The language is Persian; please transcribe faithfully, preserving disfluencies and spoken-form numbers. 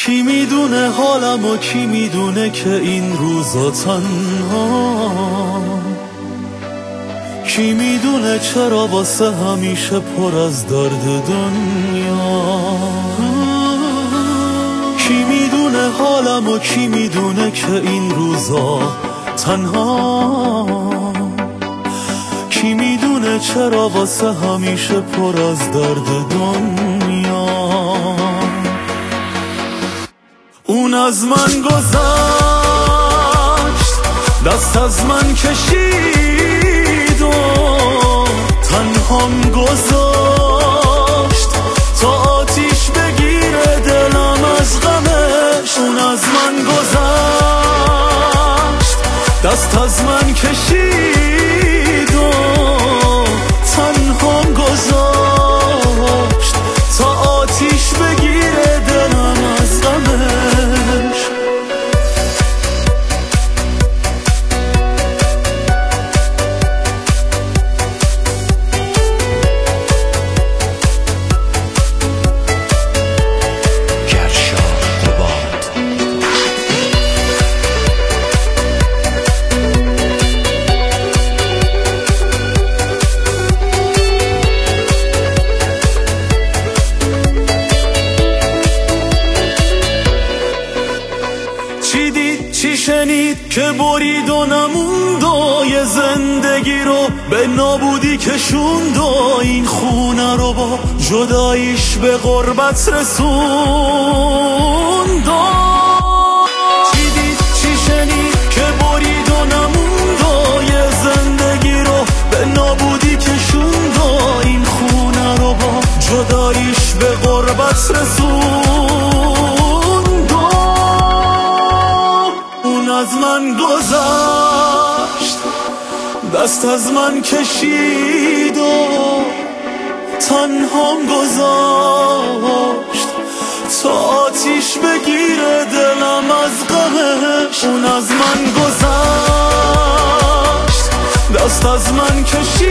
کی میدونه حالم و کی میدونه که این روزا تنها، کی میدونه چرا واسه همیشه پر از درد دنیا، کی میدونه حالم و کی میدونه که این روزا تنها، کی میدونه چرا واسه همیشه پر از درد دنیا. اون از من گذشت، دست از من کشید و تنهام گذاشت تا آتیش بگیره دلم از غمش. اون از من گذشت، دست از من کشید و تنهام گذاشت تا آتیش بگیره دلم از غمش. چی دید چی شنید که برید و نموند و یه زندگی رو به نابودی کشوند و این خونه رو با جداییش به غربت رسوند. چی دید چی شنید که برید و نموند و یه زندگی رو به نابودی کشوند و این خونه رو با جداییش به غربت رسوند. از من گذشت، دست از من کشید و تنهام گذاشت تا آتیش بگیره دلم از غمش. اون از من گذشت، دست از من کشید